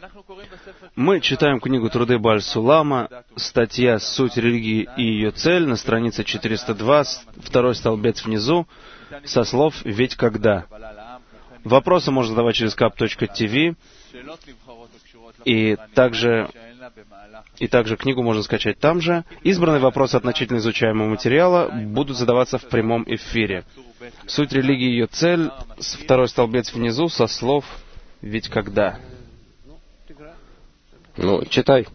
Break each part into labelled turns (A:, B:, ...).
A: Мы читаем книгу «Труды Бааль Сулама», статья «Суть религии и ее цель» на странице 402, второй столбец внизу, со слов «Ведь когда?». Вопросы можно задавать через kap.tv, и также книгу можно скачать там же. Избранные вопросы относительно изучаемого материала будут задаваться в прямом эфире. Суть религии и ее цель, второй столбец внизу, со слов «Ведь когда?».
B: Ну, читай.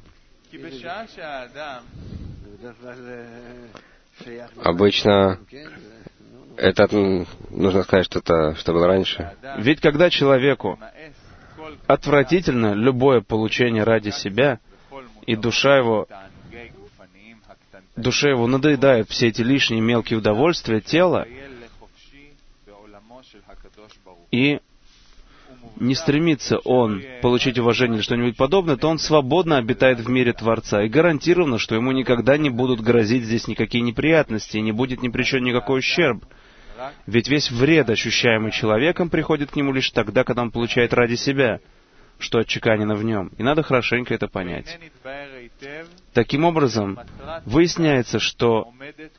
B: Обычно нужно сказать что-то, что было раньше.
A: Ведь когда человеку отвратительно любое получение ради себя, и душе его надоедают все эти лишние мелкие удовольствия тела, и не стремится он получить уважение или что-нибудь подобное, то он свободно обитает в мире Творца, и гарантированно, что ему никогда не будут грозить здесь никакие неприятности, и не будет ни причинен никакой ущерб. Ведь весь вред, ощущаемый человеком, приходит к нему лишь тогда, когда он получает ради себя, что отчеканено в нем. И надо хорошенько это понять. Таким образом, выясняется, что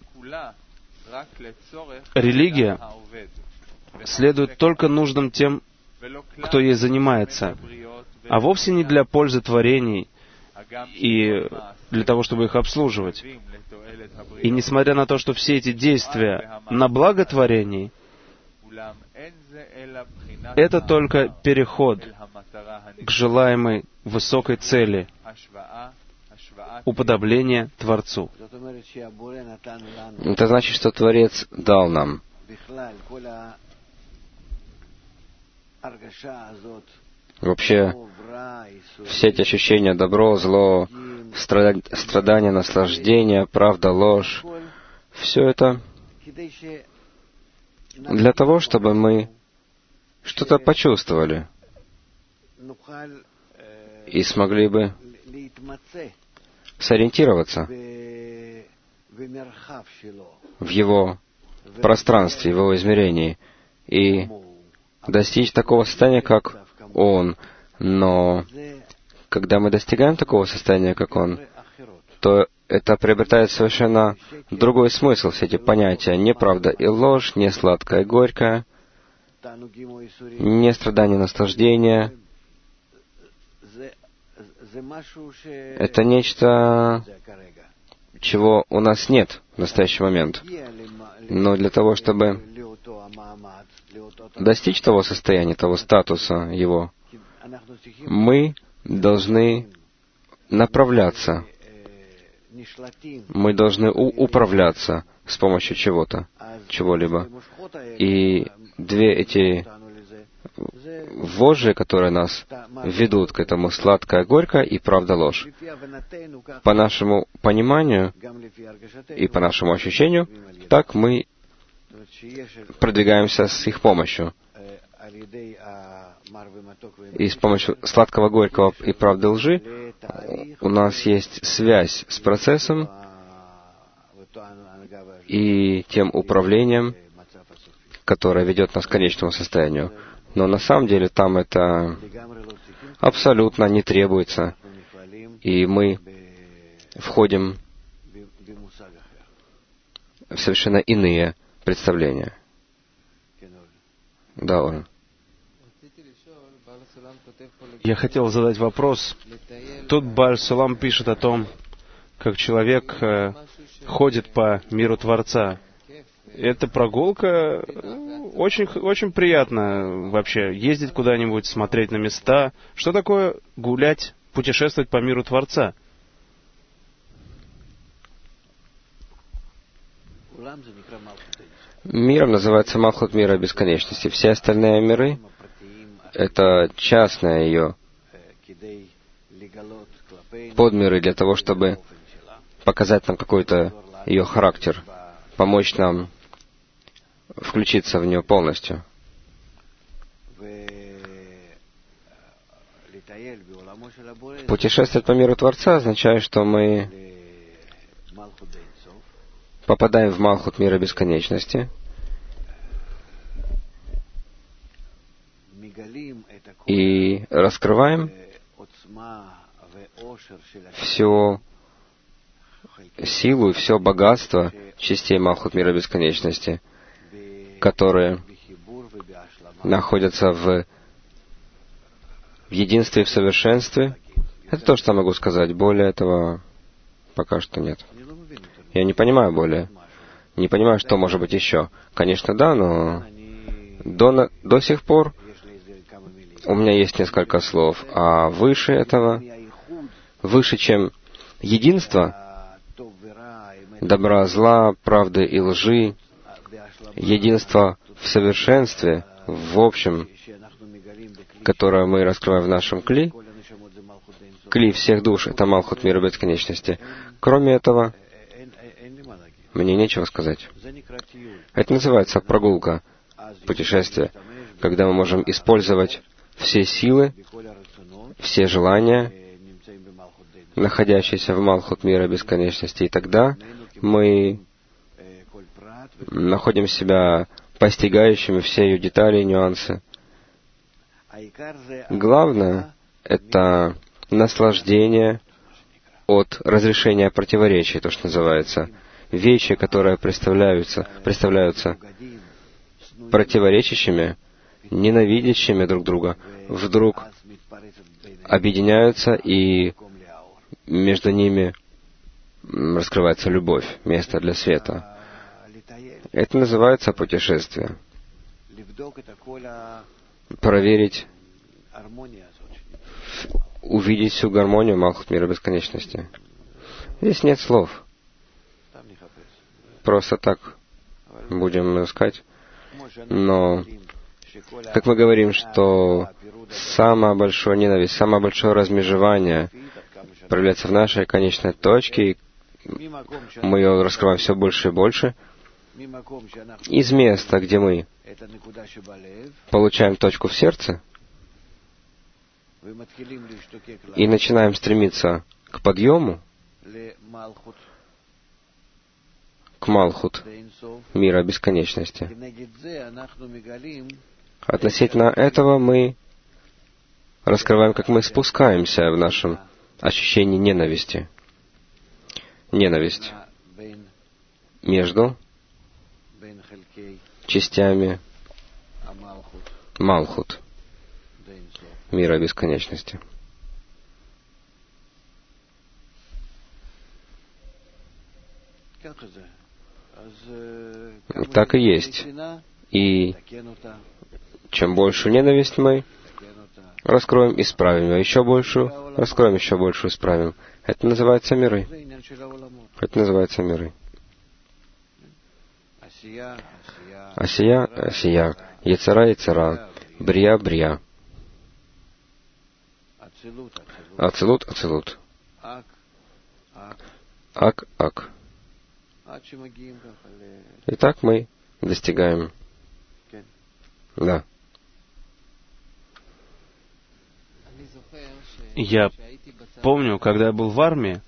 A: религия следует только нуждам тем, кто ей занимается, а вовсе не для пользы творений и для того, чтобы их обслуживать. И несмотря на то, что все эти действия на благо творений, это только переход к желаемой высокой цели — уподобление Творцу.
B: Это значит, что Творец дал нам вообще все эти ощущения: добро, зло, страдания, наслаждение, правда, ложь. Все это для того, чтобы мы что-то почувствовали и смогли бы сориентироваться в его пространстве, в его измерении, и достичь такого состояния, как Он. Но когда мы достигаем такого состояния, как Он, то это приобретает совершенно другой смысл, все эти понятия: неправда и ложь, не сладкое и горькое, не страдание и наслаждение. Это нечто, чего у нас нет в настоящий момент. Но для того, чтобы достичь того состояния, того статуса его, мы должны направляться, мы должны управляться с помощью чего-то, чего-либо. И две эти вожжи, которые нас ведут к этому: сладкое, горькое и правда, ложь. По нашему пониманию и по нашему ощущению, так мы продвигаемся с их помощью. И с помощью сладкого, горького и правды, лжи у нас есть связь с процессом и тем управлением, которое ведет нас к конечному состоянию. Но на самом деле там это абсолютно не требуется, и мы входим в совершенно иные представления. Да, Орен.
A: Я хотел задать вопрос. Тут Бааль Сулам пишет о том, как человек ходит по миру Творца. Эта прогулка очень, очень приятно вообще. Ездить куда-нибудь, смотреть на места. Что такое гулять, путешествовать по миру Творца?
B: Миром называется Малхут мира бесконечности. Все остальные миры — это частные ее подмиры для того, чтобы показать нам какой-то ее характер, помочь нам включиться в нее полностью. Путешествовать по миру Творца означает, что мы попадаем в Малхут мира бесконечности и раскрываем всю силу и все богатство частей Малхут мира бесконечности, которые находятся в единстве и в совершенстве. Это то, что я могу сказать. Более этого пока что нет. Я не понимаю более. Не понимаю, что может быть еще. Конечно, да, но до сих пор у меня есть несколько слов. А выше этого, выше, чем единство, добра, зла, правды и лжи, единство в совершенстве, в общем, которое мы раскрываем в нашем кли всех душ — это Малхут мира бесконечности. Кроме этого, мне нечего сказать. Это называется прогулка, путешествие, когда мы можем использовать все силы, все желания, находящиеся в Малхут мира бесконечности, и тогда мы находим себя постигающими все ее детали и нюансы. Главное — это наслаждение от разрешения противоречий, то, что называется. Вещи, которые представляются противоречащими, ненавидящими друг друга, вдруг объединяются, и между ними раскрывается любовь, место для света. Это называется путешествие. Проверить, увидеть всю гармонию Малхут мира бесконечности. Здесь нет слов. Просто так будем искать. Но, как мы говорим, что самая большая ненависть, самое большое размежевание проявляется в нашей конечной точке, и мы ее раскрываем все больше и больше, из места, где мы получаем точку в сердце, и начинаем стремиться к подъему, к Малхут мира бесконечности. Относительно этого мы раскрываем, как мы спускаемся в нашем ощущении ненависти. Ненависть между частями Малхут мира бесконечности. Так и есть. И чем больше ненависть мы раскроем, исправим, а еще большую раскроем, еще большую исправим. Это называется миры. Это называется миры. Асия, асия, яцера, яцера, брия, брия. Ацилут, ацилут. Ак, ак. И так мы достигаем. Да.
A: Я помню, когда я был в армии,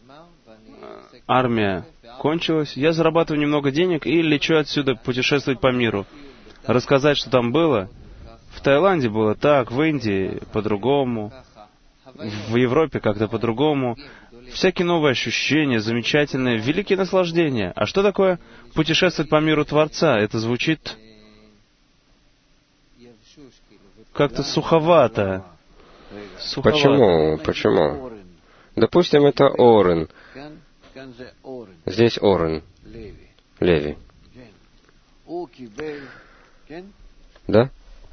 A: армия кончилась, я зарабатываю немного денег и лечу отсюда путешествовать по миру. Рассказать, что там было. В Таиланде было так, в Индии по-другому, в Европе как-то по-другому. Всякие новые ощущения, замечательные, великие наслаждения. А что такое путешествовать по миру Творца? Это звучит как-то суховато.
B: Почему? Почему? Допустим, это Орен. Здесь Орен. Леви. Да?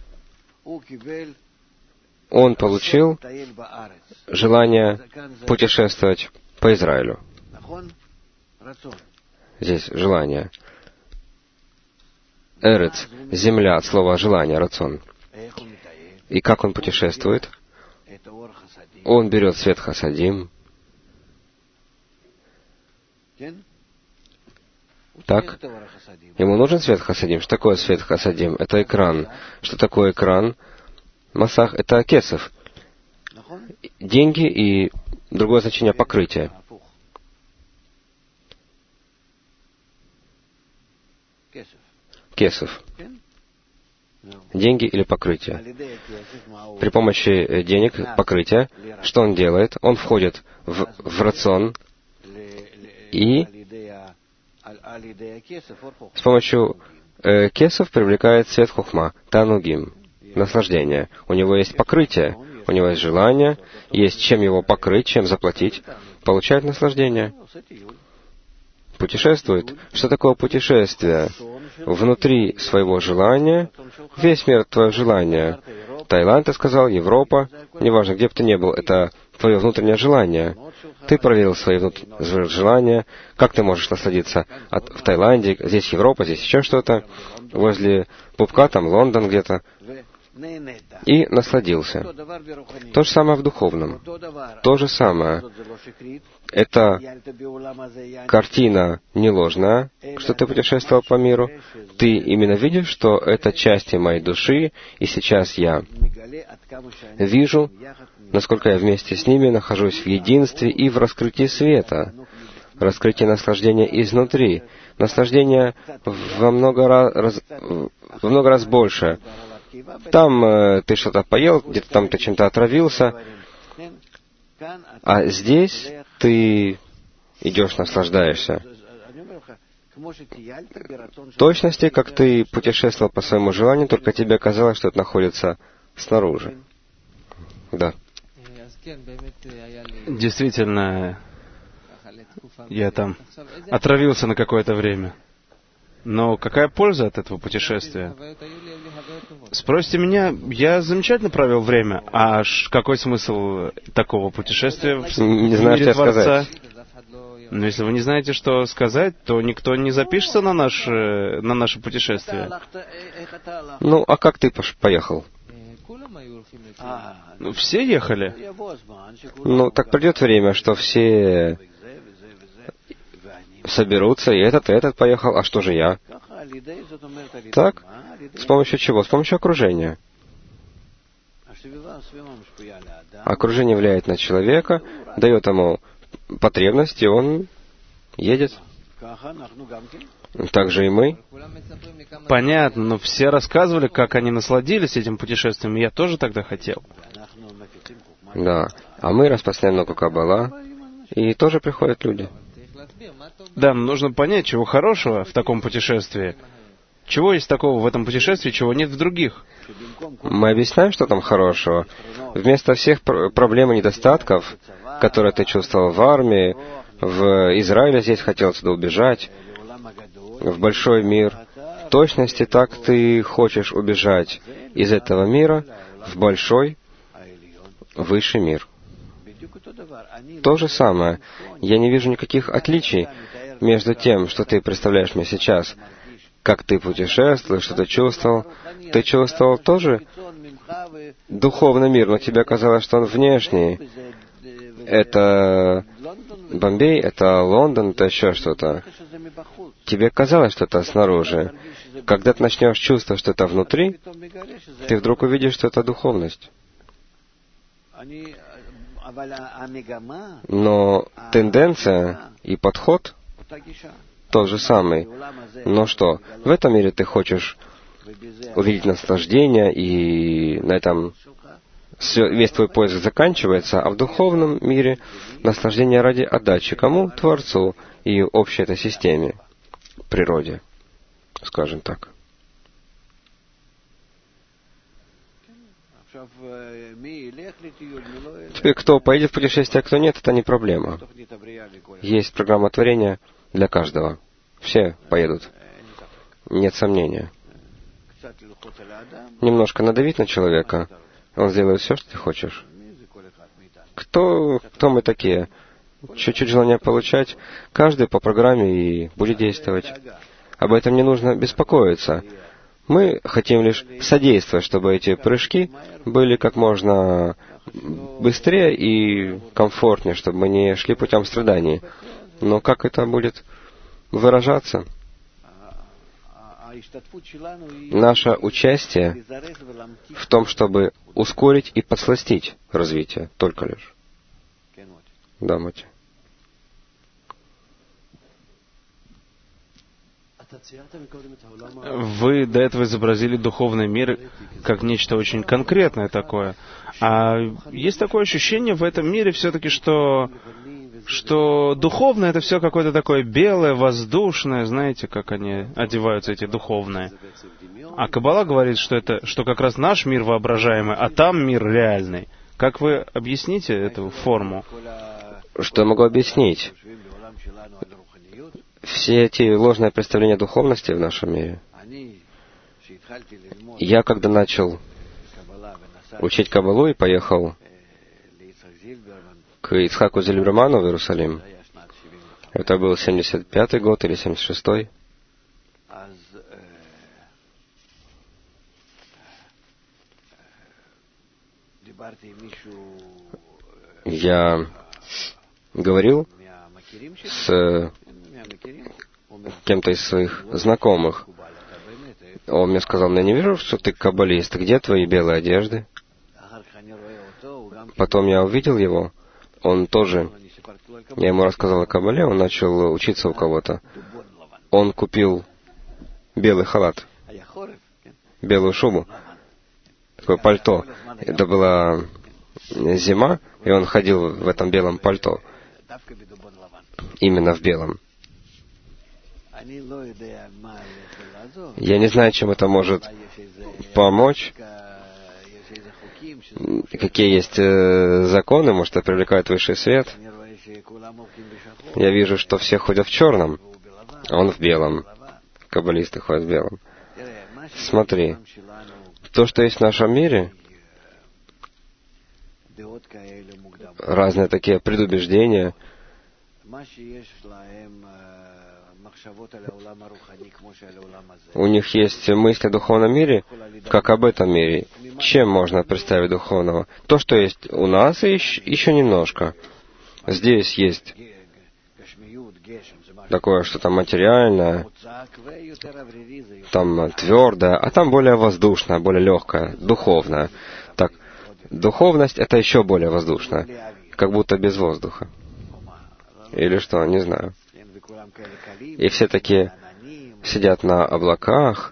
B: Он получил желание путешествовать по Израилю. Здесь желание. Эрец, земля, от слова желание, рацион. И как он путешествует? Он берет свет хасадим. Так? Ему нужен свет хасадим. Что такое свет хасадим? Это экран. Что такое экран? Масах — это кесов. Деньги и другое значение — покрытие. Кесов. деньги или покрытие. При помощи денег, покрытия, что он делает? Он входит в рацион и с помощью кесов привлекает свет хохма, танугим, наслаждение. У него есть покрытие, у него есть желание, есть чем его покрыть, чем заплатить, получает наслаждение. Путешествует. Что такое путешествие? Внутри своего желания, весь мир — твое желание. Таиланд, ты сказал, Европа, неважно, где бы ты ни был, это твое внутреннее желание. Ты проверил свои желания, как ты можешь насладиться в Таиланде, здесь Европа, здесь еще что-то, возле пупка, там Лондон где-то, и насладился. То же самое в духовном. То же самое. Это картина не ложная, что ты путешествовал по миру. Ты именно видишь, что это части моей души, и сейчас я вижу, насколько я вместе с ними нахожусь в единстве и в раскрытии света, раскрытие наслаждения изнутри. Наслаждение во много раз больше. Там ты что-то поел, где-то там ты чем-то отравился, а здесь ты идешь, наслаждаешься. В точности, как ты путешествовал по своему желанию, только тебе казалось, что это находится снаружи. Да.
A: Действительно, я там отравился на какое-то время. Но какая польза от этого путешествия? Спросите меня, я замечательно провел время, а какой смысл такого путешествия в мире Творца? Но если вы не знаете, что сказать, то никто не запишется на наше путешествие.
B: Ну, а как ты поехал?
A: Ну, все ехали.
B: Ну, так придет время, что все соберутся, и этот поехал, а что же я? Так? С помощью чего? С помощью окружения. Окружение влияет на человека, дает ему потребности, он едет. Так же и мы.
A: Понятно, но все рассказывали, как они насладились этим путешествием, и я тоже тогда хотел.
B: Да. А мы распространяем много каббала, и тоже приходят люди.
A: Да, нужно понять, чего хорошего в таком путешествии. Чего есть такого в этом путешествии, чего нет в других?
B: Мы объясняем, что там хорошего. Вместо всех проблем и недостатков, которые ты чувствовал в армии, в Израиле здесь хотел сюда убежать, в большой мир, в точности так ты хочешь убежать из этого мира в большой, высший мир. То же самое. Я не вижу никаких отличий между тем, что ты представляешь мне сейчас, как ты путешествовал, что ты чувствовал. Ты чувствовал тоже духовный мир, но тебе казалось, что он внешний. Это Бомбей, это Лондон, это еще что-то. Тебе казалось, что это снаружи. Когда ты начнешь чувствовать, что это внутри, ты вдруг увидишь, что это духовность. Но тенденция и подход тот же самый. Но что? В этом мире ты хочешь увидеть наслаждение, и на этом весь твой поиск заканчивается, а в духовном мире наслаждение ради отдачи кому? Творцу и общей этой системе, природе, скажем так. Теперь кто поедет в путешествие, а кто нет, это не проблема. Есть программа творения для каждого. Все поедут. Нет сомнения. Немножко надавить на человека, он сделает все, что ты хочешь. Кто мы такие? Чуть-чуть желания получать, каждый по программе и будет действовать. Об этом не нужно беспокоиться. Мы хотим лишь содействовать, чтобы эти прыжки были как можно быстрее и комфортнее, чтобы мы не шли путем страданий. Но как это будет выражаться? Наше участие в том, чтобы ускорить и подсластить развитие, только лишь. Да, Мати.
A: Вы до этого изобразили духовный мир как нечто очень конкретное такое. А есть такое ощущение в этом мире все-таки, что духовное — это все какое-то такое белое, воздушное, знаете, как они одеваются, эти духовные. А Каббала говорит, что как раз наш мир воображаемый, а там мир реальный. Как вы объясните эту форму?
B: Что я могу объяснить? Все эти ложные представления духовности в нашем мире. Я, когда начал учить Каббалу и поехал к Ицхаку Зильберману в Иерусалим, это был 75-й год или 76-й, я говорил с кем-то из своих знакомых. Он мне сказал: я не вижу, что ты каббалист. Где твои белые одежды? Потом я увидел его. Он тоже... Я ему рассказал о Каббале, он начал учиться у кого-то. Он купил белый халат, белую шубу, такое пальто. Это была зима, и он ходил в этом белом пальто. Именно в белом. Я не знаю, чем это может помочь. Какие есть законы, может, это привлекает высший свет. Я вижу, что все ходят в черном, а он в белом. Каббалисты ходят в белом. Смотри, то, что есть в нашем мире, разные такие предубеждения, у них есть мысли о духовном мире, как об этом мире. Чем можно представить духовного? То, что есть у нас, и еще немножко. Здесь есть такое что-то материальное, там твердое, а там более воздушное, более легкое, духовное. Так, духовность — это еще более воздушное, как будто без воздуха. Или что, не знаю. И все такие сидят на облаках.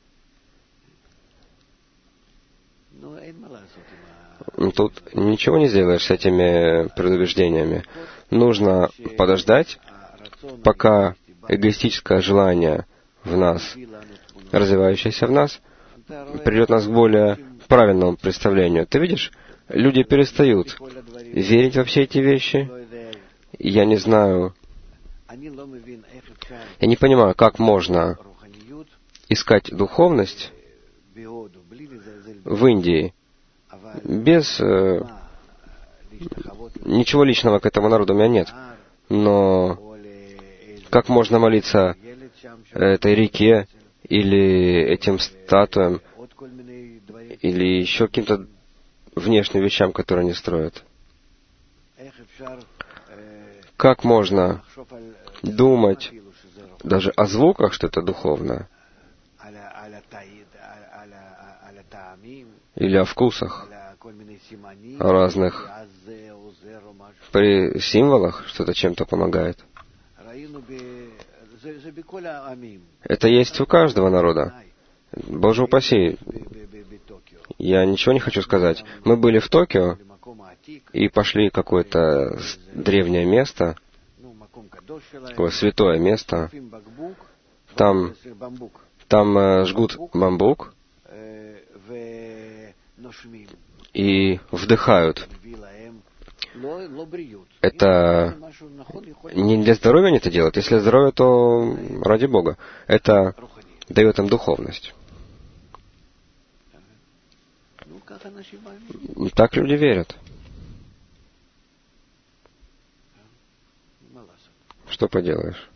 B: Тут ничего не сделаешь с этими предубеждениями. Нужно подождать, пока эгоистическое желание в нас, развивающееся в нас, придет нас к более правильному представлению. Ты видишь, люди перестают верить во все эти вещи. Я не знаю, я не понимаю, как можно искать духовность в Индии без... Ничего личного к этому народу у меня нет. Но как можно молиться этой реке или этим статуям или еще каким-то внешним вещам, которые они строят? Как можно думать даже о звуках, что это духовно? Или о вкусах, о разных при символах, что-то чем-то помогает. Это есть у каждого народа. Боже упаси, я ничего не хочу сказать. Мы были в Токио и пошли в какое-то древнее место, такое святое место. Там жгут бамбук и вдыхают. Это не для здоровья они это делают. Если для здоровья, то ради Бога. Это дает им духовность. Так люди верят. Что поделаешь?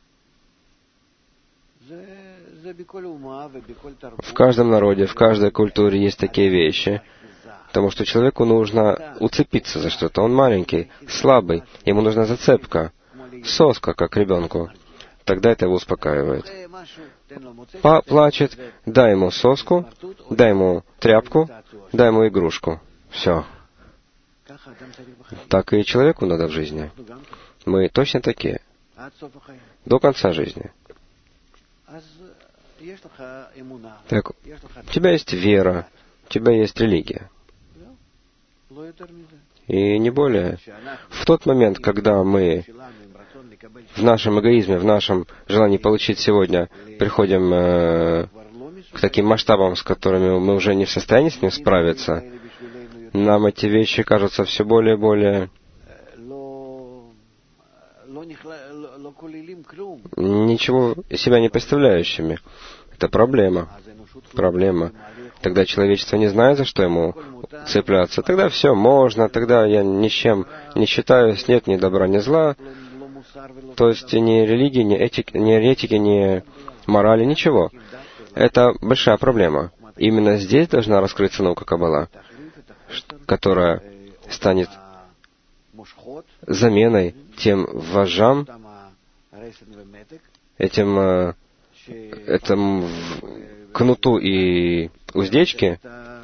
B: В каждом народе, в каждой культуре есть такие вещи, потому что человеку нужно уцепиться за что-то. Он маленький, слабый, ему нужна зацепка, соска, как ребенку. Тогда это его успокаивает. Плачет, дай ему соску, дай ему тряпку, дай ему игрушку. Все. Так и человеку надо в жизни. Мы точно такие. До конца жизни. Так, у тебя есть вера, у тебя есть религия. И не более. В тот момент, когда мы в нашем эгоизме, в нашем желании получить сегодня, приходим к таким масштабам, с которыми мы уже не в состоянии с ним справиться, нам эти вещи кажутся все более и более ничего из себя не представляющими. Это проблема. Проблема. Тогда человечество не знает, за что ему цепляться. Тогда все можно, тогда я ни с чем не считаюсь, нет ни добра, ни зла. То есть ни религии, ни этики, ни морали, ничего. Это большая проблема. Именно здесь должна раскрыться наука Каббала, которая станет заменой тем вожжам, этому кнуту и уздечке,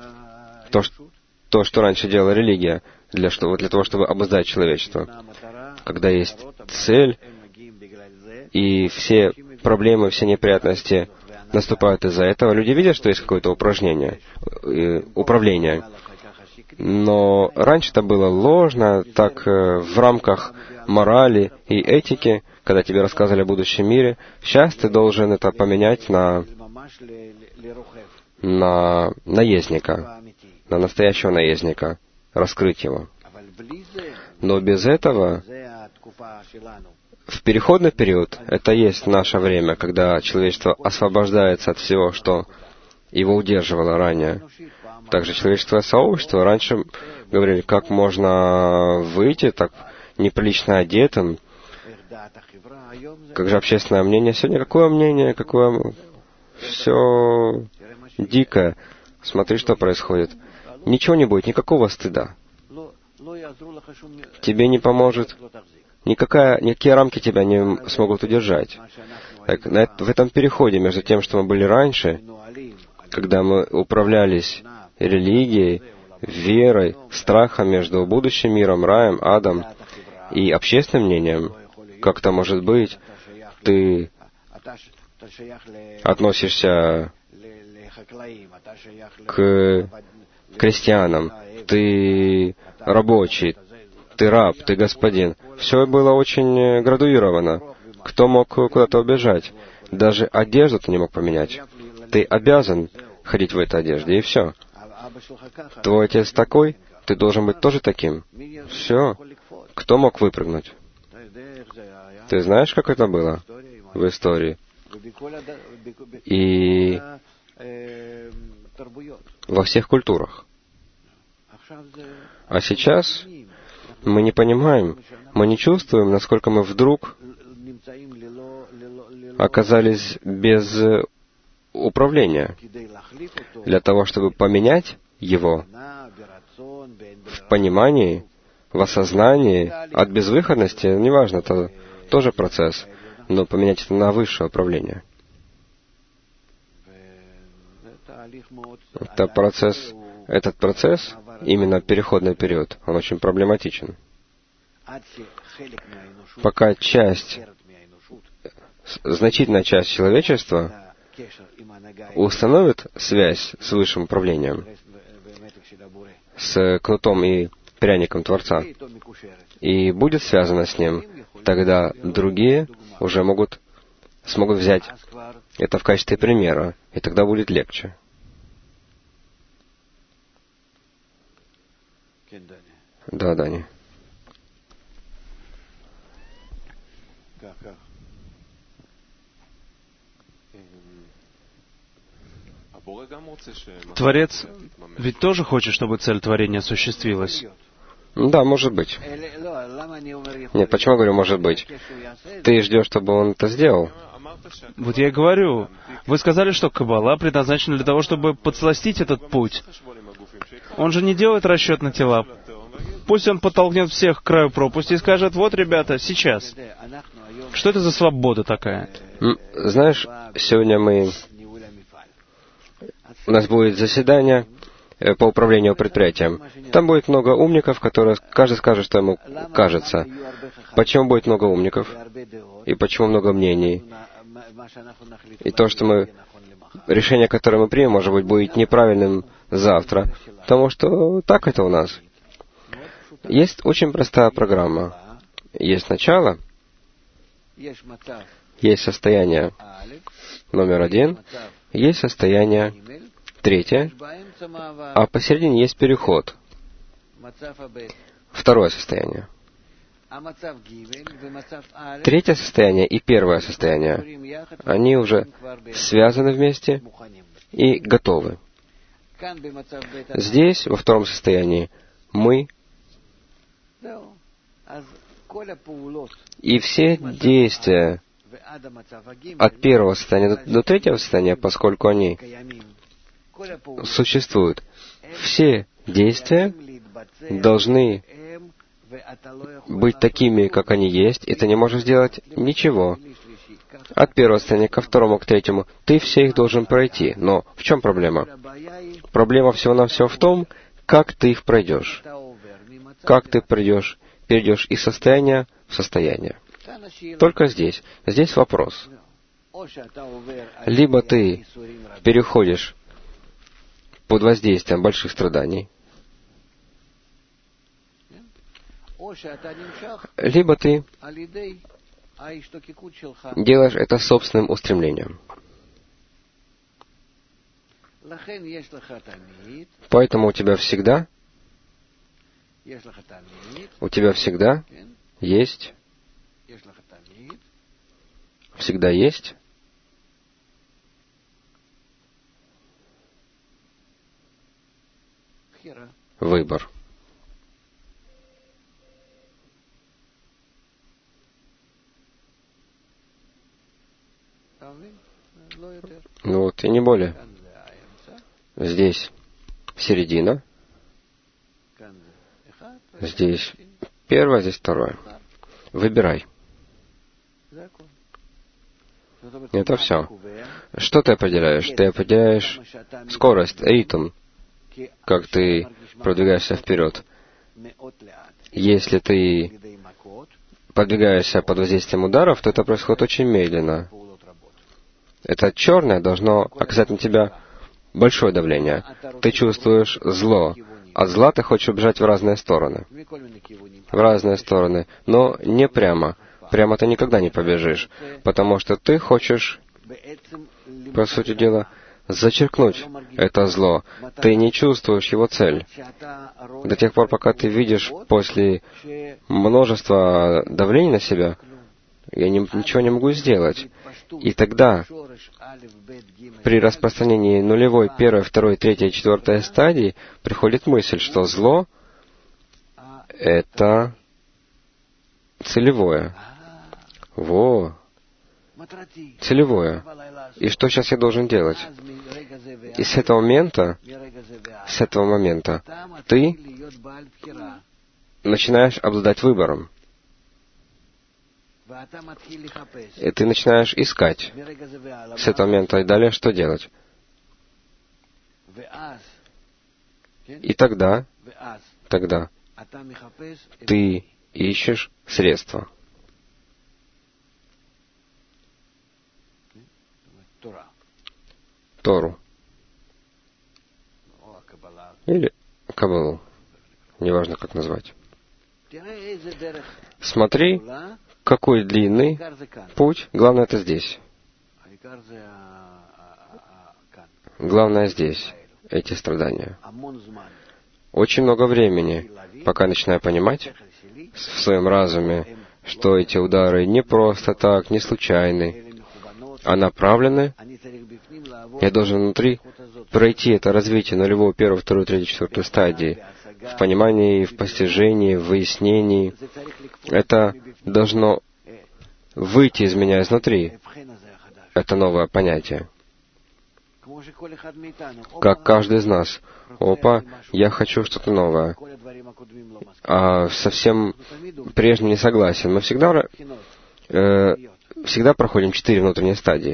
B: то, что раньше делала религия, для того, чтобы обуздать человечество. Когда есть цель, и все проблемы, все неприятности наступают из-за этого, люди видят, что есть какое-то управление. Но раньше это было ложно, так в рамках морали и этики, когда тебе рассказывали о будущем мире. Сейчас ты должен это поменять на наездника, на настоящего наездника, раскрыть его. Но без этого, в переходный период, это есть наше время, когда человечество освобождается от всего, что его удерживало ранее. Также человеческое сообщество раньше говорили, как можно выйти так неприлично одетым, как же общественное мнение. Сегодня какое мнение, какое... Все дикое. Смотри, что происходит. Ничего не будет, никакого стыда. Тебе не поможет, никакие рамки тебя не смогут удержать. Так, в этом переходе между тем, что мы были раньше, когда мы управлялись религией, верой, страхом между будущим миром, раем, адом и общественным мнением, как-то может быть, ты относишься к крестьянам, ты рабочий, ты раб, ты господин. Все было очень градуировано. Кто мог куда-то убежать? Даже одежду ты не мог поменять. Ты обязан ходить в этой одежде, и все. Твой отец такой, ты должен быть тоже таким. Все. Кто мог выпрыгнуть? Ты знаешь, как это было в истории? И во всех культурах. А сейчас мы не понимаем, мы не чувствуем, насколько мы вдруг оказались без управления. Для того, чтобы поменять его в понимании, в осознании, от безвыходности, неважно, это тоже процесс, но поменять это на высшее управление. Этот процесс, именно переходный период, он очень проблематичен. Пока значительная часть человечества установит связь с высшим управлением, с кнутом и пряником Творца, и будет связана с ним, тогда другие уже смогут взять это в качестве примера, и тогда будет легче. Да, Дани.
A: Творец ведь тоже хочет, чтобы цель творения осуществилась.
B: Да, может быть. Нет, почему я говорю «может быть»? Ты ждешь, чтобы он это сделал?
A: Вот я и говорю. Вы сказали, что Каббала предназначена для того, чтобы подсластить этот путь. Он же не делает расчет на тела. Пусть он подтолкнет всех к краю пропасти и скажет: вот, ребята, сейчас. Что это за свобода такая?
B: Знаешь, сегодня у нас будет заседание по управлению предприятием. Там будет много умников, которые каждый скажет, что ему кажется. Почему будет много умников? И почему много мнений? И то, что решение, которое мы примем, может быть, будет неправильным завтра, потому что так это у нас. Есть очень простая программа. Есть начало, есть состояние номер 1, есть состояние 3, а посередине есть переход. Второе состояние. Третье состояние и первое состояние, они уже связаны вместе и готовы. Здесь, во втором состоянии, мы и все действия от первого состояния до третьего состояния, поскольку они существуют, все действия должны быть такими, как они есть, и ты не можешь сделать ничего. От первого состояния ко второму, к третьему, ты все их должен пройти. Но в чем проблема? Проблема всего-навсего в том, как ты их пройдешь. Как ты перейдешь из состояния в состояние. Только здесь. Здесь вопрос. Либо ты переходишь под воздействием больших страданий, либо ты делаешь это собственным устремлением. Поэтому у тебя всегда есть выбор. Ну вот, и не более. Здесь середина, здесь первое, здесь второе. Выбирай. Это все. Что ты определяешь? Ты определяешь скорость, ритм, как ты продвигаешься вперед. Если ты продвигаешься под воздействием ударов, то это происходит очень медленно. Это черное должно оказать на тебя большое давление. Ты чувствуешь зло. От зла ты хочешь убежать в разные стороны. Но не прямо. Прямо ты никогда не побежишь, потому что ты хочешь, по сути дела, зачеркнуть это зло. Ты не чувствуешь его цель. До тех пор, пока ты видишь после множества давлений на себя, я ничего не могу сделать. И тогда, при распространении нулевой, первой, второй, третьей, четвертой стадии, приходит мысль, что зло — это целевое. Целевое. И что сейчас я должен делать? И с этого момента ты начинаешь обладать выбором. И ты начинаешь искать. С этого момента и далее что делать? И тогда ты ищешь средства. Тору. Или Каббалу. Неважно, как назвать. Смотри, какой длинный путь. Главное, это здесь. Главное здесь. Эти страдания. Очень много времени, пока я начинаю понимать в своем разуме, что эти удары не просто так, не случайны, а направлены. Я должен внутри пройти это развитие нулевого, первой, второй, третьей, четвертой стадии в понимании, в постижении, в выяснении. Это должно выйти из меня изнутри. Это новое понятие. Как каждый из нас. Опа, я хочу что-то новое. А совсем прежним не согласен. Мы всегда проходим 4 внутренние стадии.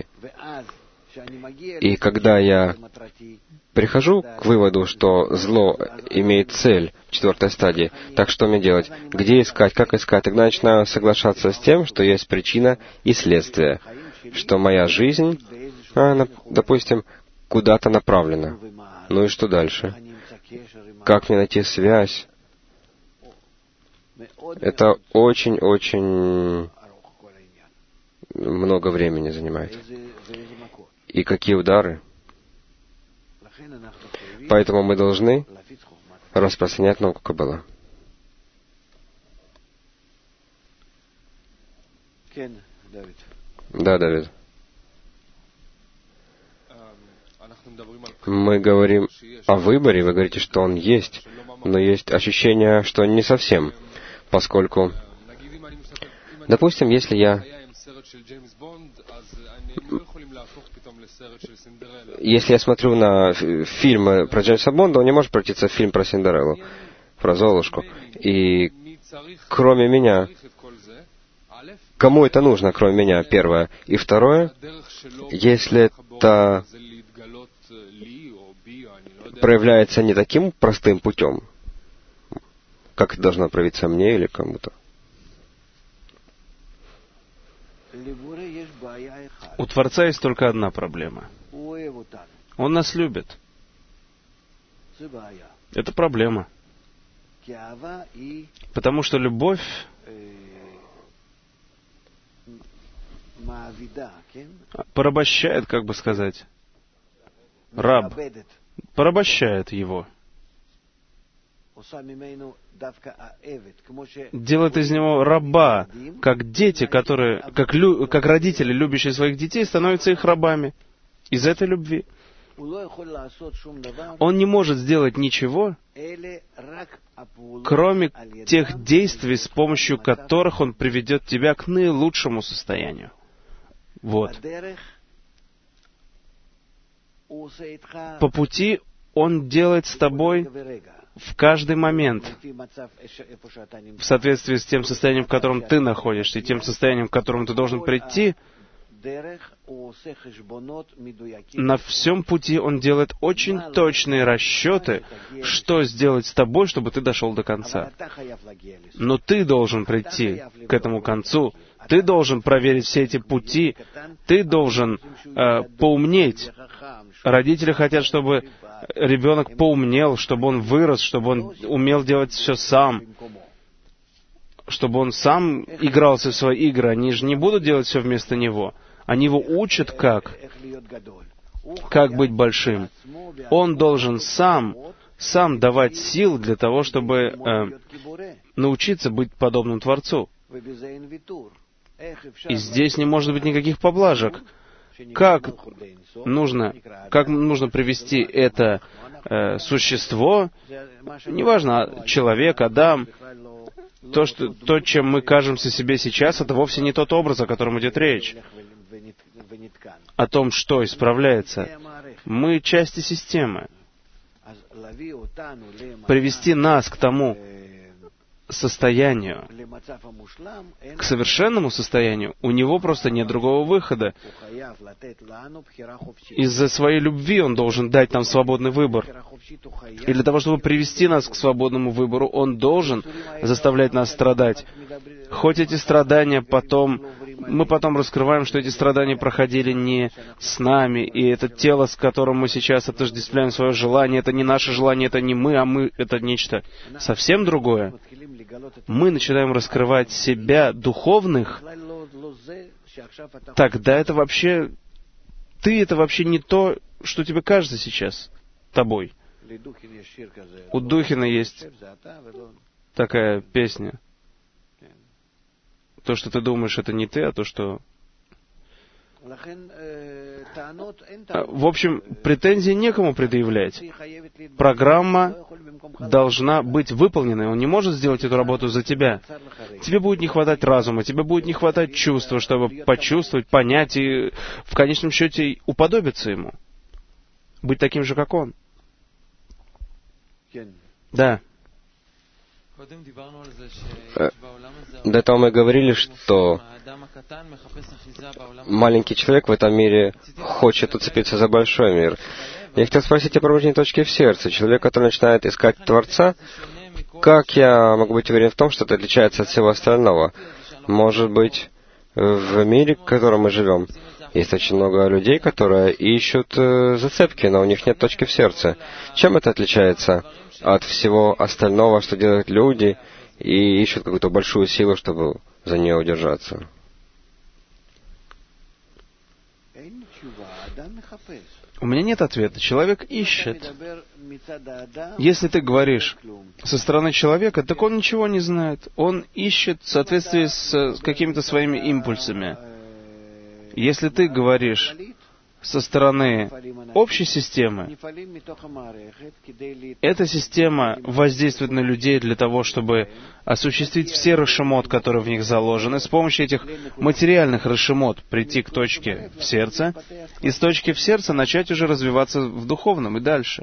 B: И когда я прихожу к выводу, что зло имеет цель в 4 стадии, так что мне делать? Где искать, как искать? Тогда начинаю соглашаться с тем, что есть причина и следствие. что моя жизнь, допустим, куда-то направлена. Ну и что дальше? Как мне найти связь? Это очень-очень много времени занимает. И какие удары? Поэтому мы должны распространять науку Каббала. Да, Давид. Мы говорим о выборе, вы говорите, что он есть, но есть ощущение, что не совсем, поскольку, допустим, если я смотрю на фильмы про Джеймса Бонда, он не может превратиться в фильм про Синдереллу, про Золушку. И кроме меня, кому это нужно, кроме меня, первое. И второе, если это проявляется не таким простым путем, как это должно проявиться мне или кому-то.
A: У Творца есть только одна проблема. Он нас любит. Это проблема. Потому что любовь порабощает, как бы сказать, раб, порабощает его. Делает из него раба, как дети, которые, как родители, любящие своих детей, становятся их рабами из этой любви. Он не может сделать ничего, кроме тех действий, с помощью которых он приведет тебя к наилучшему состоянию. Вот. По пути он делает с тобой в каждый момент, в соответствии с тем состоянием, в котором ты находишься, и тем состоянием, к которому ты должен прийти. На всем пути он делает очень точные расчеты, что сделать с тобой, чтобы ты дошел до конца. Но ты должен прийти к этому концу, ты должен проверить все эти пути, ты должен поумнеть. Родители хотят, чтобы ребенок поумнел, чтобы он вырос, чтобы он умел делать все сам, чтобы он сам игрался в свои игры. Они же не будут делать все вместо него. Они его учат как быть большим. Он должен сам давать сил для того, чтобы научиться быть подобным Творцу. И здесь не может быть никаких поблажек. Как нужно привести это существо, неважно, человек, Адам, то, чем мы кажемся себе сейчас, это вовсе не тот образ, о котором идет речь, о том, что исправляется. Мы части системы. Привести нас к тому состоянию, к совершенному состоянию, у него просто нет другого выхода. Из-за своей любви он должен дать нам свободный выбор. И для того, чтобы привести нас к свободному выбору, он должен заставлять нас страдать. Хоть эти страдания мы потом раскрываем, что эти страдания проходили не с нами, и это тело, с которым мы сейчас отождествляем свое желание, это не наше желание, это не мы, а мы — это нечто совсем другое. Мы начинаем раскрывать себя духовных, тогда это вообще не то, что тебе кажется сейчас тобой. У Духина есть такая песня. То, что ты думаешь, это не ты, а то, что... В общем, претензии некому предъявлять. Программа должна быть выполнена. Он не может сделать эту работу за тебя. Тебе будет не хватать разума, тебе будет не хватать чувства, чтобы почувствовать, понять и в конечном счете уподобиться ему. Быть таким же, как он. Да.
B: До этого мы говорили, что маленький человек в этом мире хочет уцепиться за большой мир. Я хотел спросить о пробуждении точки в сердце. Человек, который начинает искать Творца, как я могу быть уверен в том, что это отличается от всего остального? Может быть, в мире, в котором мы живем, есть очень много людей, которые ищут зацепки, но у них нет точки в сердце. Чем это отличается от всего остального, что делают люди, и ищут какую-то большую силу, чтобы за нее удержаться?
A: У меня нет ответа. Человек ищет. Если ты говоришь со стороны человека, так он ничего не знает. Он ищет в соответствии с какими-то своими импульсами. Если ты говоришь со стороны общей системы, эта система воздействует на людей для того, чтобы осуществить все рашемот, которые в них заложены, с помощью этих материальных рашемот прийти к точке в сердце, и с точки в сердце начать уже развиваться в духовном и дальше.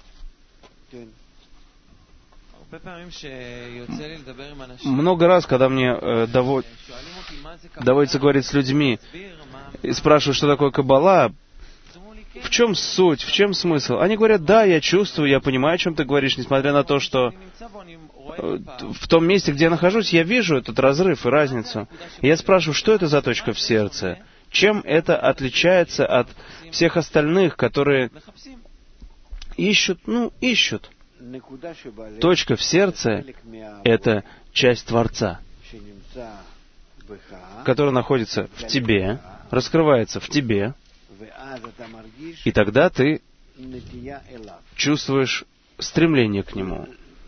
A: Много раз, когда мне доводится говорить с людьми и спрашивают, что такое Каббала, в чем суть, в чем смысл? Они говорят: да, я чувствую, я понимаю, о чем ты говоришь, несмотря на то, что в том месте, где я нахожусь, я вижу этот разрыв и разницу. И я спрашиваю, что это за точка в сердце? Чем это отличается от всех остальных, которые ищут? Ищут. Точка в сердце — это часть Творца, которая находится в тебе, раскрывается в тебе, и тогда ты чувствуешь стремление к Нему.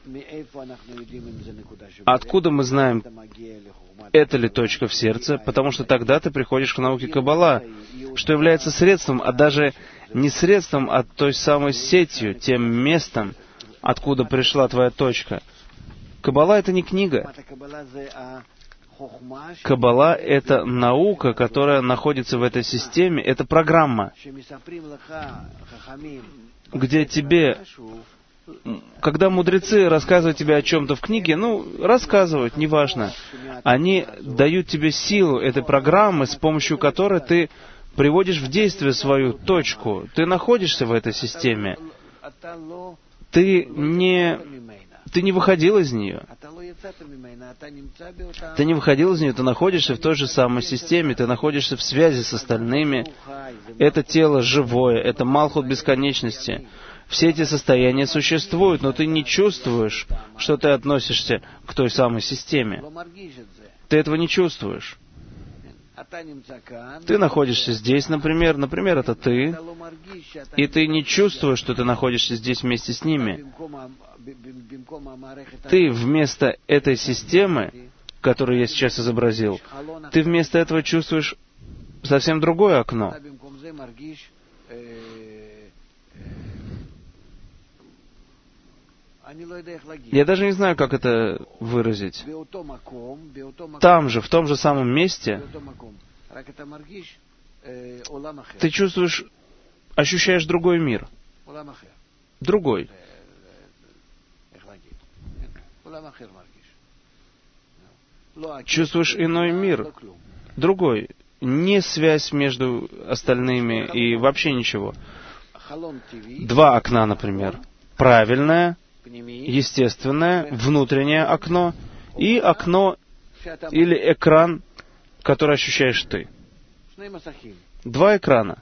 A: Откуда мы знаем, это ли точка в сердце? Потому что тогда ты приходишь к науке Каббала, что является средством, а даже не средством, а той самой сетью, тем местом, откуда пришла твоя точка. Каббала — это не книга. Каббала — это наука, которая находится в этой системе, это программа, где тебе, когда мудрецы рассказывают тебе о чем-то в книге, рассказывают, неважно, они дают тебе силу этой программы, с помощью которой ты приводишь в действие свою точку. Ты находишься в этой системе. Ты не выходил из нее. Ты не выходил из нее, ты находишься в той же самой системе, ты находишься в связи с остальными. Это тело живое, это Малхут бесконечности. Все эти состояния существуют, но ты не чувствуешь, что ты относишься к той самой системе. Ты этого не чувствуешь. Ты находишься здесь, например, это ты, и ты не чувствуешь, что ты находишься здесь вместе с ними. Ты вместо этой системы, которую я сейчас изобразил, ты вместо этого чувствуешь совсем другое окно. Я даже не знаю, как это выразить. Там же, в том же самом месте, ты чувствуешь, ощущаешь другой мир. Другой. Чувствуешь иной мир. Другой. Не связь между остальными и вообще ничего. Два окна, например. Правильное, естественное, внутреннее окно и окно или экран, который ощущаешь ты. Два экрана.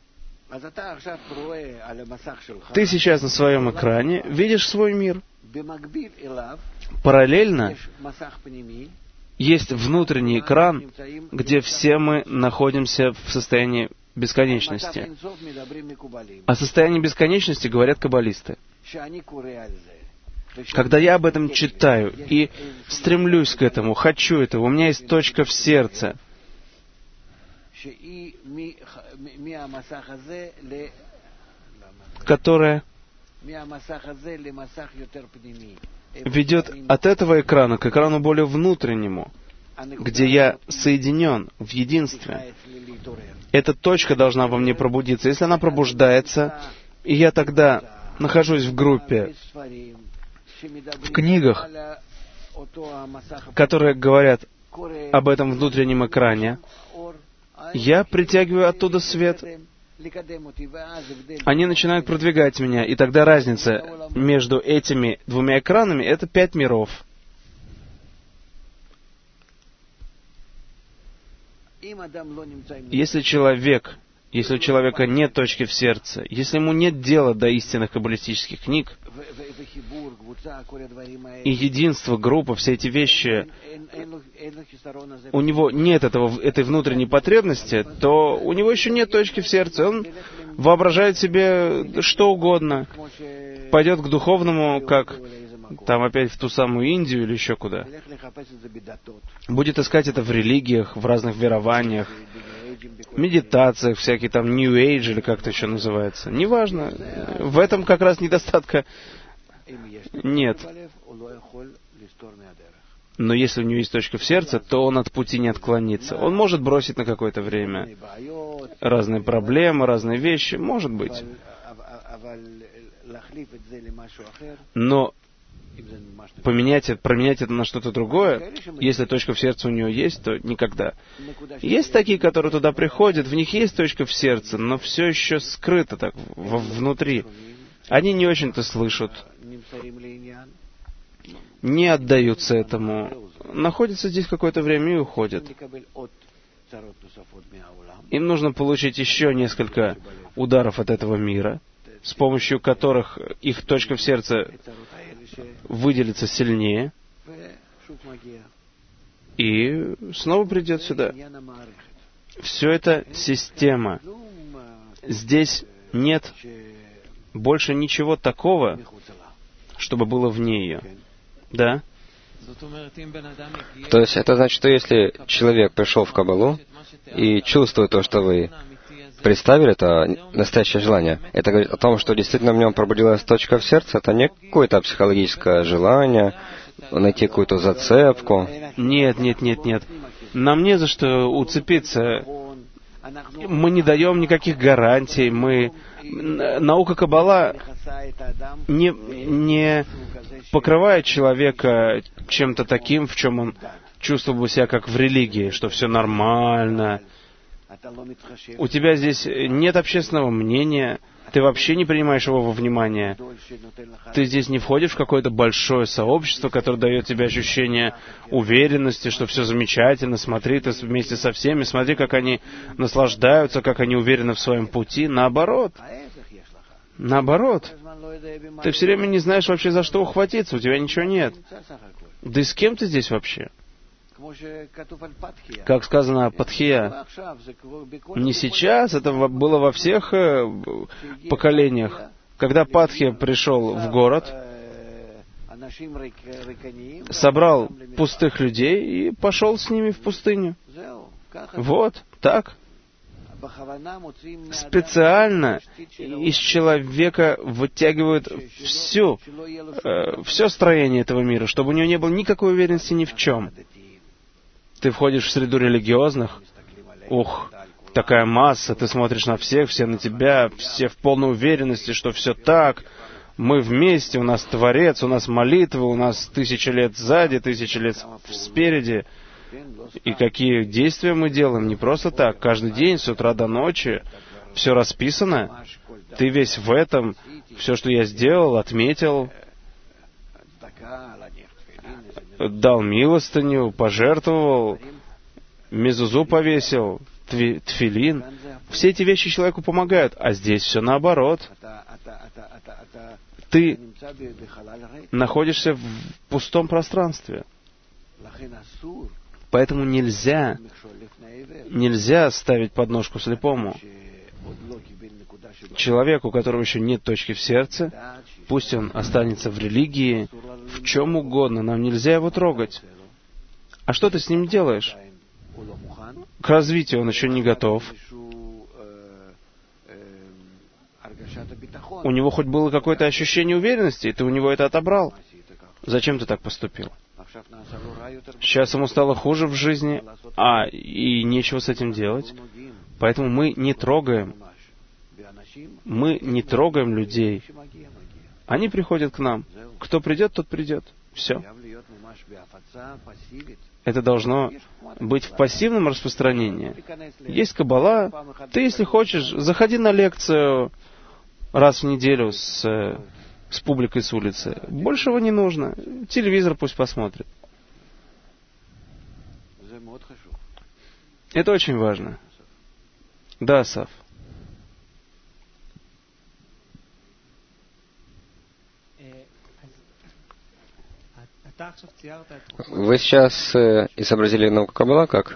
A: Ты сейчас на своем экране видишь свой мир. Параллельно есть внутренний экран, где все мы находимся в состоянии бесконечности. О состоянии бесконечности говорят каббалисты. Когда я об этом читаю и стремлюсь к этому, хочу этого, у меня есть точка в сердце, которая ведет от этого экрана к экрану более внутреннему, где я соединен в единстве. Эта точка должна во мне пробудиться. Если она пробуждается, и я тогда нахожусь в группе, в книгах, которые говорят об этом внутреннем экране, я притягиваю оттуда свет. Они начинают продвигать меня, и тогда разница между этими двумя экранами — это 5 миров. Если у человека нет точки в сердце, если ему нет дела до истинных каббалистических книг, и единство, группа, все эти вещи, у него нет этой внутренней потребности, то у него еще нет точки в сердце. Он воображает себе что угодно. Пойдет к духовному, как там опять в ту самую Индию или еще куда. Будет искать это в религиях, в разных верованиях, медитациях, всякие там New Age или как это еще называется. Неважно. В этом как раз недостатка нет. Но если у него есть точка в сердце, то он от пути не отклонится. Он может бросить на какое-то время разные проблемы, разные вещи, может быть. Но променять это на что-то другое, если точка в сердце у него есть, то никогда. Есть такие, которые туда приходят, в них есть точка в сердце, но все еще скрыто так внутри. Они не очень-то слышат, не отдаются этому, находятся здесь какое-то время и уходят. Им нужно получить еще несколько ударов от этого мира, с помощью которых их точка в сердце выделится сильнее, и снова придет сюда. Все это система. Здесь нет больше ничего такого, чтобы было вне ее. Да?
B: То есть это значит, что если человек пришел в Каббалу и чувствует то, что вы представили, это настоящее желание. Это говорит о том, что действительно в нем пробудилась точка в сердце. Это не какое-то психологическое желание, найти какую-то зацепку.
A: Нет. Нам не за что уцепиться. Мы не даем никаких гарантий. Наука Каббала не покрывает человека чем-то таким, в чем он чувствовал бы себя как в религии, что все нормально. У тебя здесь нет общественного мнения, ты вообще не принимаешь его во внимание. Ты здесь не входишь в какое-то большое сообщество, которое дает тебе ощущение уверенности, что все замечательно, смотри, ты вместе со всеми, смотри, как они наслаждаются, как они уверены в своем пути. Наоборот. Ты все время не знаешь вообще, за что ухватиться, у тебя ничего нет. Да и с кем ты здесь вообще? Как сказано о Падхия, не сейчас, это было во всех поколениях. Когда Падхия пришел в город, собрал пустых людей и пошел с ними в пустыню. Вот, так. Специально из человека вытягивают все строение этого мира, чтобы у него не было никакой уверенности ни в чем. Ты входишь в среду религиозных, такая масса, ты смотришь на всех, все на тебя, все в полной уверенности, что все так, мы вместе, у нас Творец, у нас молитвы, у нас 1000 лет сзади, 1000 лет спереди. И какие действия мы делаем, не просто так, каждый день, с утра до ночи, все расписано, ты весь в этом, все, что я сделал, отметил, дал милостыню, пожертвовал, мезузу повесил, тфилин. Все эти вещи человеку помогают, а здесь все наоборот. Ты находишься в пустом пространстве. Поэтому нельзя ставить подножку слепому. Человеку, у которого еще нет точки в сердце, пусть он останется в религии, в чем угодно, нам нельзя его трогать. А что ты с ним делаешь? К развитию он еще не готов. У него хоть было какое-то ощущение уверенности, и ты у него это отобрал. Зачем ты так поступил? Сейчас ему стало хуже в жизни, и нечего с этим делать. Поэтому мы не трогаем людей. Они приходят к нам. Кто придет, тот придет. Все. Это должно быть в пассивном распространении. Есть Каббала. Ты, если хочешь, заходи на лекцию раз в неделю с публикой с улицы. Большего не нужно. Телевизор пусть посмотрит. Это очень важно. Да, Сав.
B: Вы сейчас изобразили науку Каббала как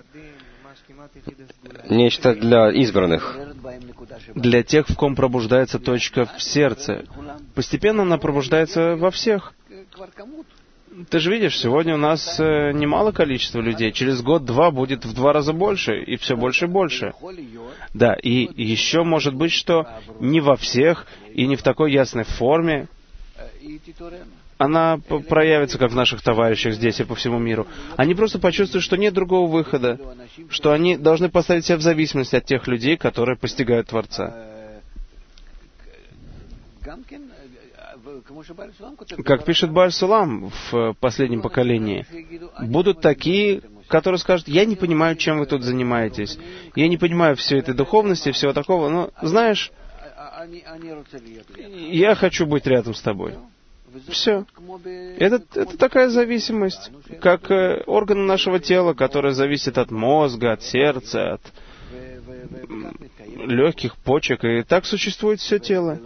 B: нечто для избранных.
A: Для тех, в ком пробуждается точка в сердце. Постепенно она пробуждается во всех. Ты же видишь, сегодня у нас немало количество людей. Через год-два будет в 2 раза больше, и все больше и больше. Да, и еще может быть, что не во всех и не в такой ясной форме она проявится, как в наших товарищах здесь и по всему миру. Они просто почувствуют, что нет другого выхода, что они должны поставить себя в зависимость от тех людей, которые постигают Творца. Как пишет Бааль Сулам в последнем поколении, будут такие, которые скажут: я не понимаю, чем вы тут занимаетесь, я не понимаю всей этой духовности, всего такого, но, знаешь, я хочу быть рядом с тобой. Все. Это такая зависимость, как органы нашего тела, которые зависят от мозга, от сердца, от легких, почек, и так существует все тело.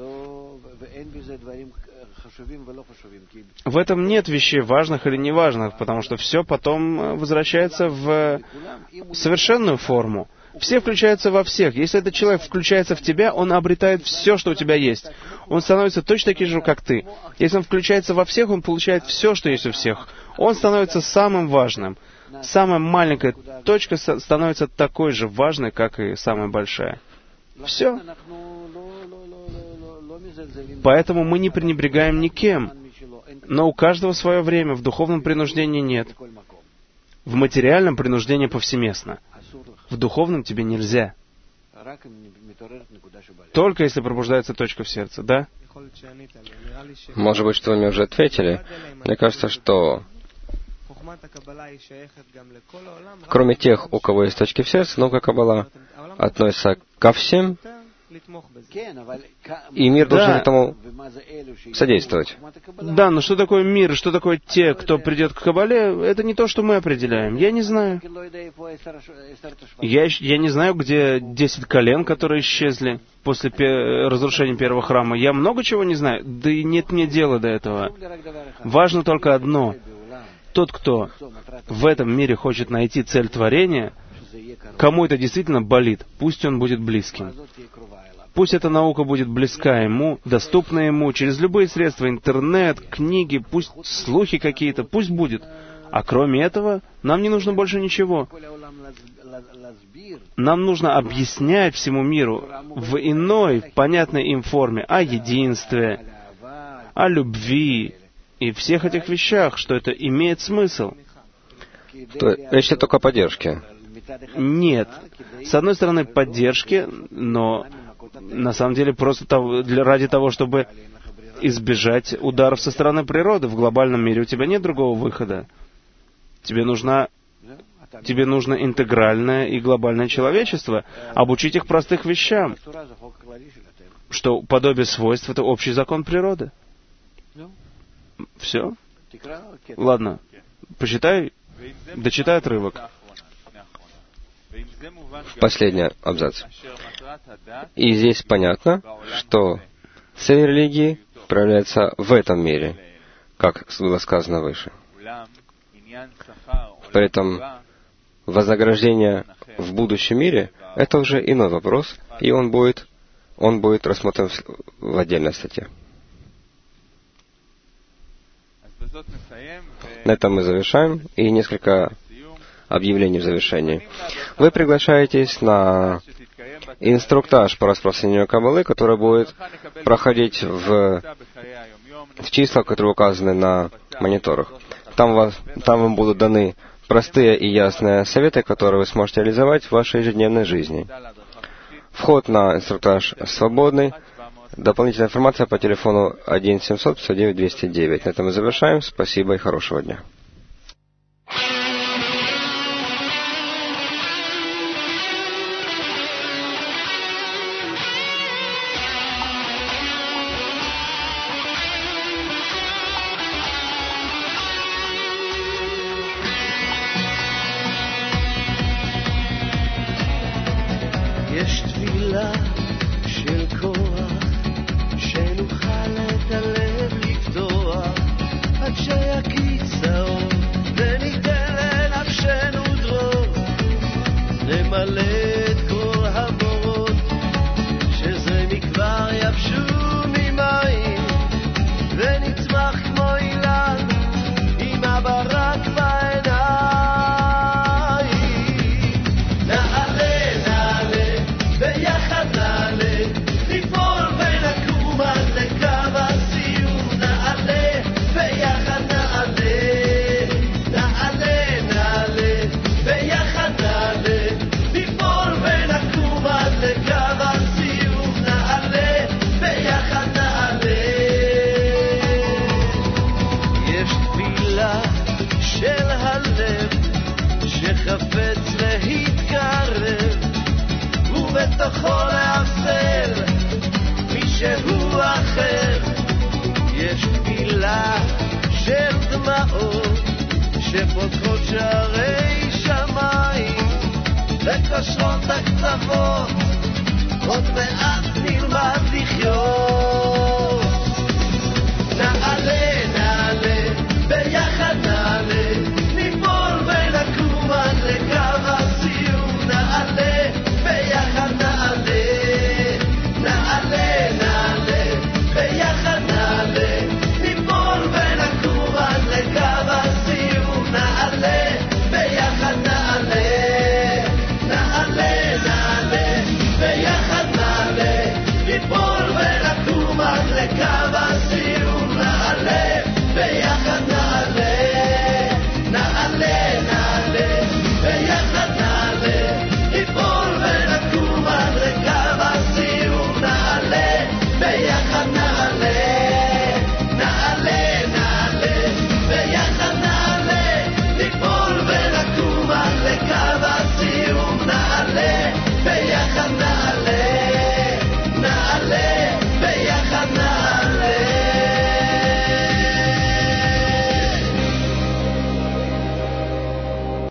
A: В этом нет вещей важных или неважных, потому что все потом возвращается в совершенную форму. Все включаются во всех. Если этот человек включается в тебя, он обретает все, что у тебя есть. Он становится точно таким же, как ты. Если он включается во всех, он получает все, что есть у всех. Он становится самым важным. Самая маленькая точка становится такой же важной, как и самая большая. Все. Поэтому мы не пренебрегаем никем. Но у каждого свое время. В духовном принуждении нет. В материальном принуждение повсеместно. В духовном тебе нельзя. Только если пробуждается точка в сердце, да?
B: Может быть, что вы мне уже ответили. Мне кажется, что кроме тех, у кого есть точки в сердце, наука Каббала относится ко всем, и мир должен этому содействовать.
A: Да, но что такое мир, что такое те, кто придет к Каббале, это не то, что мы определяем. Я не знаю. Я не знаю, где 10 колен, которые исчезли после разрушения первого храма. Я много чего не знаю, да и нет мне дела до этого. Важно только одно. Тот, кто в этом мире хочет найти цель творения, кому это действительно болит, пусть он будет близким. Пусть эта наука будет близка ему, доступна ему через любые средства, интернет, книги, пусть слухи какие-то, пусть будет. А кроме этого, нам не нужно больше ничего. Нам нужно объяснять всему миру в иной, понятной им форме о единстве, о любви и всех этих вещах, что это имеет смысл.
B: Речь идет только о поддержке.
A: Нет. С одной стороны, поддержки, но на самом деле просто ради того, чтобы избежать ударов со стороны природы. В глобальном мире у тебя нет другого выхода. Тебе нужно интегральное и глобальное человечество. Обучить их простых вещам. Что подобие свойств — это общий закон природы. Все? Ладно. Почитай, дочитай отрывок.
B: Последний абзац. И здесь понятно, что цель религии проявляется в этом мире, как было сказано выше. При этом вознаграждение в будущем мире — это уже иной вопрос, и он будет рассмотрен в отдельной статье. На этом мы завершаем, и несколько объявлений в завершении. Вы приглашаетесь на инструктаж по распространению Каббалы, который будет проходить в числах, которые указаны на мониторах. Там вам будут даны простые и ясные советы, которые вы сможете реализовать в вашей ежедневной жизни. Вход на инструктаж свободный. Дополнительная информация по телефону 1-700-509-209. На этом мы завершаем. Спасибо и хорошего дня.
C: תפילה של כוח שנוכל את הלב לפתוח עד שיקיץ האור וניתן לנפשנו דרור נמלא את כל המורות שזה מכבר יבשו ממים ונצמח כמו אילן עם הברק בעיניים נעלה נעלה ביחד נעלה ניפול ונקום עד לקו הסיום נעלה ביחד נעלה נעלה נעלה ביחד נעלה ניפול ונקום עד לקו הסיום נעלה ביחד נעלה יש תפילה של הלב שחפץ להתקרב ובתוכו להפסל מישהו אחר יש תפילה של דמעות שפותחות שערי שמיים וקושרות הקצוות עוד מעט נלמד לחיות